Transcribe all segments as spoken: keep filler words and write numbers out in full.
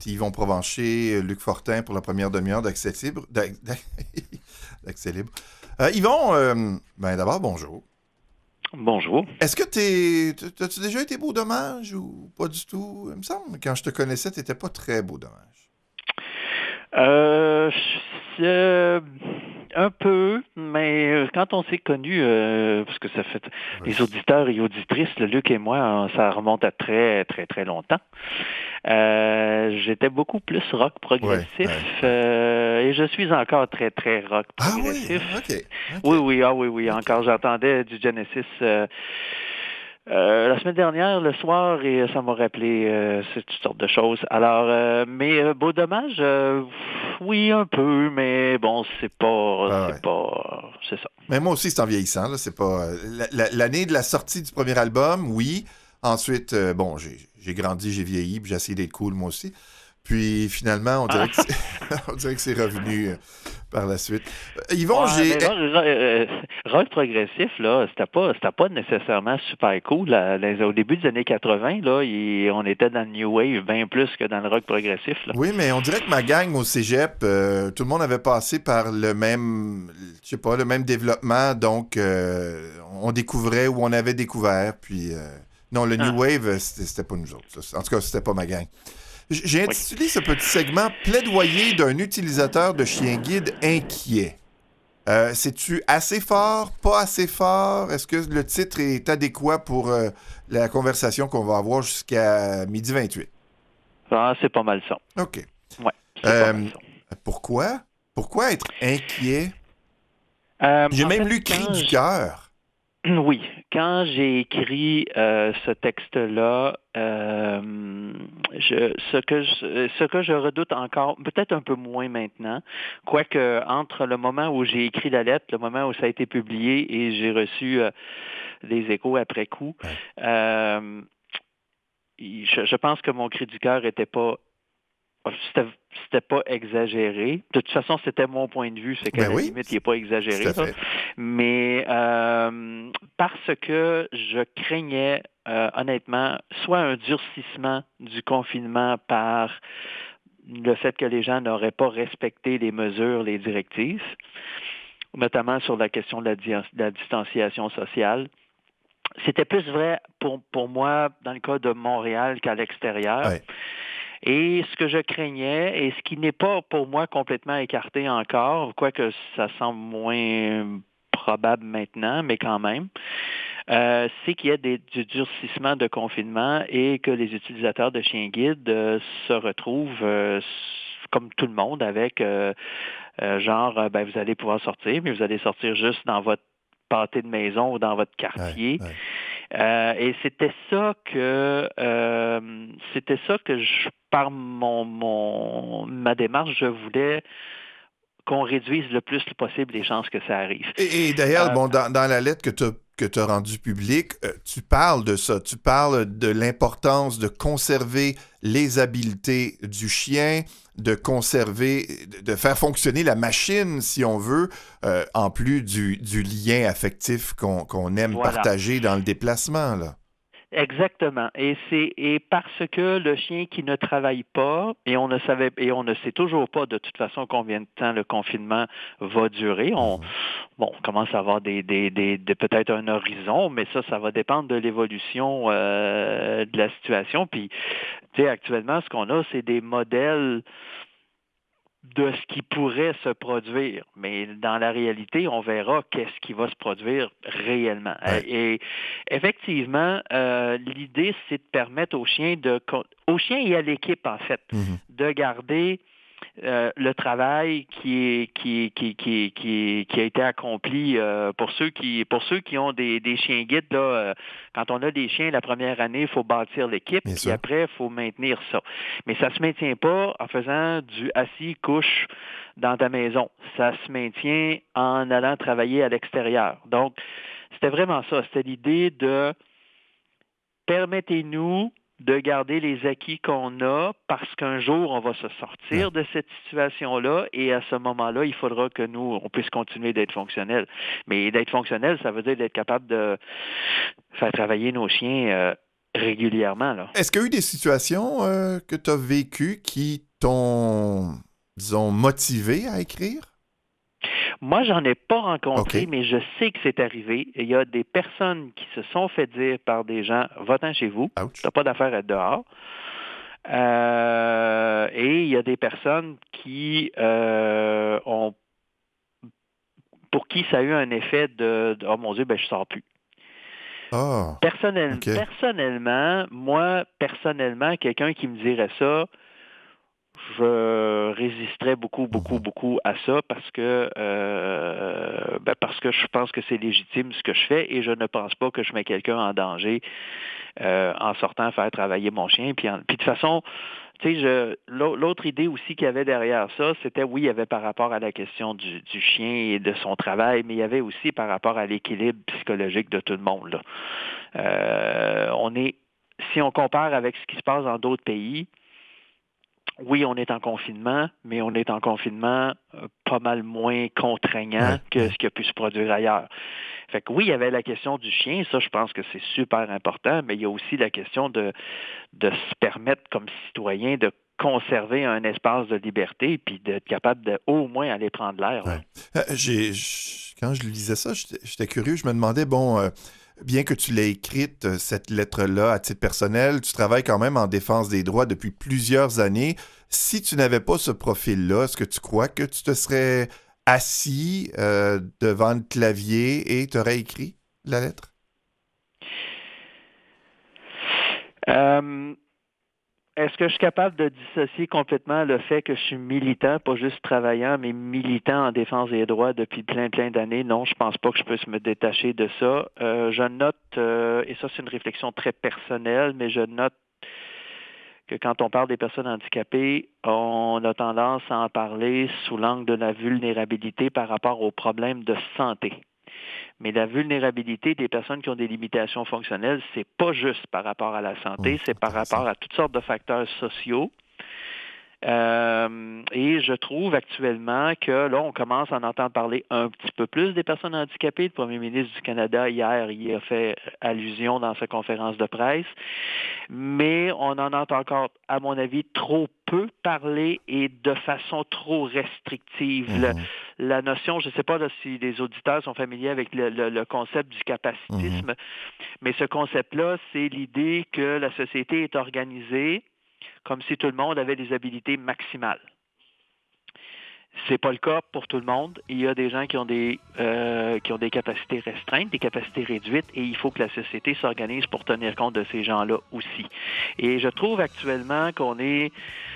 Yvon Provencher, Luc Fortin pour la première demi-heure d'Accès Libre. D'ac- d'ac- D'Accès Libre. Euh, Yvon, euh, ben d'abord, bonjour. Bonjour. Est-ce que t'es. t- As-tu déjà été beau dommage ou pas du tout? Il me semble que quand je te connaissais, t'étais pas très beau dommage. Euh, je- un peu, mais euh, quand on s'est connus, euh, parce que ça fait Oui. les auditeurs et auditrices, le Luc et moi, hein, ça remonte à très, très, très longtemps. Euh, j'étais beaucoup plus rock Oui, progressif oui, oui. euh, et je suis encore très, très rock Ah oui, progressif. hein, OK, Oui, OK, oui, ah oui, oui, OK. encore j'entendais du Genesis euh, euh, la semaine dernière, le soir, et ça m'a rappelé euh, c'est toutes sortes de choses. Alors, euh, mais euh, beau dommage, euh, oui, un peu, mais bon, c'est pas, Ouais, c'est ouais. pas, c'est ça. Mais moi aussi, c'est en vieillissant, là. C'est pas. euh, la- la- L'année de la sortie du premier album, oui. Ensuite, euh, bon, j'ai j'ai grandi, j'ai vieilli, puis j'ai essayé d'être cool, moi aussi. Puis finalement, on dirait Ah, que c'est on dirait que c'est revenu euh, par la suite. Euh, Yvon, ouais, j'ai. mais rock, rock, euh, rock progressif, là, c'était pas, c'était pas nécessairement super cool. Là, les- au début des années quatre-vingts, là, il- on était dans le New Wave bien plus que dans le rock progressif, là. Oui, mais on dirait que ma gang au cégep, euh, tout le monde avait passé par le même, je sais pas, le même développement. Donc, euh, on découvrait où on avait découvert. Puis, euh, non, le New Ah, Wave, euh, c'était c'était pas nous autres. Ça. En tout cas, c'était pas ma gang. J- J'ai oui. intitulé ce petit segment Plaidoyer d'un utilisateur de chien guide inquiet. Euh, C'est-tu assez fort, pas assez fort? Est-ce que le titre est adéquat pour euh, la conversation qu'on va avoir jusqu'à midi vingt-huit? Ah, c'est pas mal ça. OK. Ouais, c'est pas mal Euh, ça. Pourquoi? Pourquoi être inquiet? Euh, J'ai en même fait, lu Cri quand du cœur. Oui, quand j'ai écrit euh, ce texte-là, euh, je, ce que je, ce que je redoute encore, peut-être un peu moins maintenant, quoique entre le moment où j'ai écrit la lettre, le moment où ça a été publié et j'ai reçu euh, des échos après coup, Ouais. euh, je, je pense que mon cri du cœur était pas c'était, c'était pas exagéré. De toute façon, c'était mon point de vue, c'est qu'à Ben la oui, limite, il n'est pas tout à exagéré, là. fait. Mais euh, parce que je craignais, euh, honnêtement, soit un durcissement du confinement par le fait que les gens n'auraient pas respecté les mesures, les directives, notamment sur la question de la, di- de la distanciation sociale. C'était plus vrai pour, pour moi dans le cas de Montréal qu'à l'extérieur. Ouais. Et ce que je craignais, et ce qui n'est pas pour moi complètement écarté encore, quoique ça semble moins probable maintenant, mais quand même, euh, c'est qu'il y a des, du durcissement de confinement et que les utilisateurs de chiens guides euh, se retrouvent euh, comme tout le monde avec euh, euh, genre, euh, ben, vous allez pouvoir sortir, mais vous allez sortir juste dans votre pâté de maison ou dans votre Ouais. quartier. Ouais. Euh, et c'était ça que euh, c'était ça que je, par mon, mon ma démarche, je voulais qu'on réduise le plus possible les chances que ça arrive. Et, et d'ailleurs, Euh, bon, dans, dans la lettre que tu as que tu as rendue publique, euh, tu parles de ça. Tu parles de l'importance de conserver les habiletés du chien, de conserver, de, de faire fonctionner la machine, si on veut, euh, en plus du, du lien affectif qu'on qu'on aime voilà. partager dans le déplacement, là. Exactement. Et c'est et parce que le chien qui ne travaille pas, et on ne savait et on ne sait toujours pas de toute façon combien de temps le confinement va durer. On Mhm. bon, on commence à avoir des, des, des, des- peut-être un horizon, mais ça, ça va dépendre de l'évolution euh, de la situation. Puis, tu sais, actuellement, ce qu'on a, c'est des modèles de ce qui pourrait se produire. Mais dans la réalité, on verra qu'est-ce qui va se produire réellement. Euh, Ouais. Et effectivement, euh, l'idée, c'est de permettre aux chiens de, aux chiens et à l'équipe, en fait, Mhm. de garder euh, le travail qui est qui qui qui qui, qui a été accompli euh, pour ceux qui pour ceux qui ont des, des chiens guides là, euh, quand on a des chiens la première année, il faut bâtir l'équipe, Bien puis sûr. après il faut maintenir ça. Mais ça se maintient pas en faisant du assis couche dans ta maison. Ça se maintient en allant travailler à l'extérieur. Donc c'était vraiment ça, c'était l'idée de permettez-nous de garder les acquis qu'on a parce qu'un jour, on va se Ouais. sortir de cette situation-là et à ce moment-là, il faudra que nous, on puisse continuer d'être fonctionnels. Mais d'être fonctionnel, ça veut dire d'être capable de faire travailler nos chiens euh, régulièrement, là. Est-ce qu'il y a eu des situations euh, que tu as vécues qui t'ont, disons, motivé à écrire? Moi, j'en ai pas rencontré, OK. mais je sais que c'est arrivé. Il y a des personnes qui se sont fait dire par des gens, va-t'en chez vous, Ouch. t'as pas d'affaire à être dehors. Euh, et il y a des personnes qui euh, ont, pour qui ça a eu un effet de, de oh mon Dieu, ben je sors plus. Ah, Personnel, OK. personnellement, moi, personnellement, quelqu'un qui me dirait ça, je résisterais beaucoup, beaucoup, Mhm. beaucoup à ça parce que euh, ben parce que je pense que c'est légitime ce que je fais et je ne pense pas que je mets quelqu'un en danger euh, en sortant faire travailler mon chien. Puis, en- puis de toute façon, tu sais, je, l'au- l'autre idée aussi qu'il y avait derrière ça, c'était oui, il y avait par rapport à la question du, du chien et de son travail, mais il y avait aussi par rapport à l'équilibre psychologique de tout le monde, là. Euh, on est, si on compare avec ce qui se passe dans d'autres pays, oui, on est en confinement, mais on est en confinement euh, pas mal moins contraignant Ouais, que ouais. ce qui a pu se produire ailleurs. Fait que oui, il y avait la question du chien, ça je pense que c'est super important, mais il y a aussi la question de, de se permettre comme citoyen de conserver un espace de liberté puis d'être capable de au moins aller prendre l'air, là. Ouais. Euh, j'ai, j- quand je lisais ça, j'étais j'étais curieux. Je me demandais, bon, euh, bien que tu l'aies écrite, euh, cette lettre-là, à titre personnel, tu travailles quand même en défense des droits depuis plusieurs années. Si tu n'avais pas ce profil-là, est-ce que tu crois que tu te serais assis euh, devant le clavier et t'aurais écrit la lettre? Euh, Est-ce que je suis capable de dissocier complètement le fait que je suis militant, pas juste travaillant, mais militant en défense des droits depuis plein, plein d'années? Non, je pense pas que je puisse me détacher de ça. Euh, je note, euh, et ça c'est une réflexion très personnelle, mais je note que quand on parle des personnes handicapées, on a tendance à en parler sous l'angle de la vulnérabilité par rapport aux problèmes de santé. Mais la vulnérabilité des personnes qui ont des limitations fonctionnelles, c'est pas juste par rapport à la Hum, santé, c'est par intéressant. rapport à toutes sortes de facteurs sociaux. Euh, et je trouve actuellement que là, on commence à en entendre parler un petit peu plus des personnes handicapées. Le premier ministre du Canada, hier, y a fait allusion dans sa conférence de presse. Mais on en entend encore, à mon avis, trop peu parler et de façon trop restrictive. Le- Mhm, la notion, je ne sais pas là, si les auditeurs sont familiers avec le, le- le concept du mhm, capacitisme, mais ce concept-là, c'est l'idée que la société est organisée comme si tout le monde avait des habilités maximales. C'est pas le cas pour tout le monde. Il y a des gens qui ont des euh, qui ont des capacités restreintes, des capacités réduites, et il faut que la société s'organise pour tenir compte de ces gens-là aussi. Et je trouve actuellement qu'on est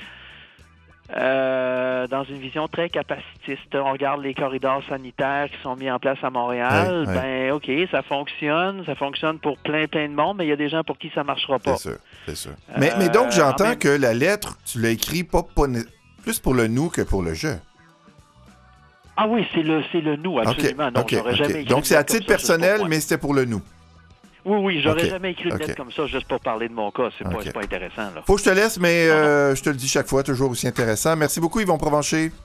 euh, dans une vision très capacitiste. On regarde les corridors sanitaires qui sont mis en place à ouais, Montréal. ouais, Ben, OK, ça fonctionne. Ça fonctionne pour plein, plein de monde, mais il y a des gens pour qui ça ne marchera c'est pas. sûr, c'est sûr. Mais, mais donc, Euh, en j'entends même que la lettre, tu l'as écrite pas, pas né- plus pour le nous que pour le je. Ah oui, c'est le c'est le nous, OK, absolument. Non, OK, j'aurais jamais OK. écrit Donc, une c'est à lettre comme titre ça juste pour personnel, moi. mais c'était pour le nous. Oui, oui, j'aurais OK, jamais écrit une OK, lettre comme ça juste pour parler de mon cas. C'est pas, OK. c'est pas intéressant, là. Faut que je te laisse, mais Non, non. euh, je te le dis chaque fois, toujours aussi intéressant. Merci beaucoup, Yvon Provencher.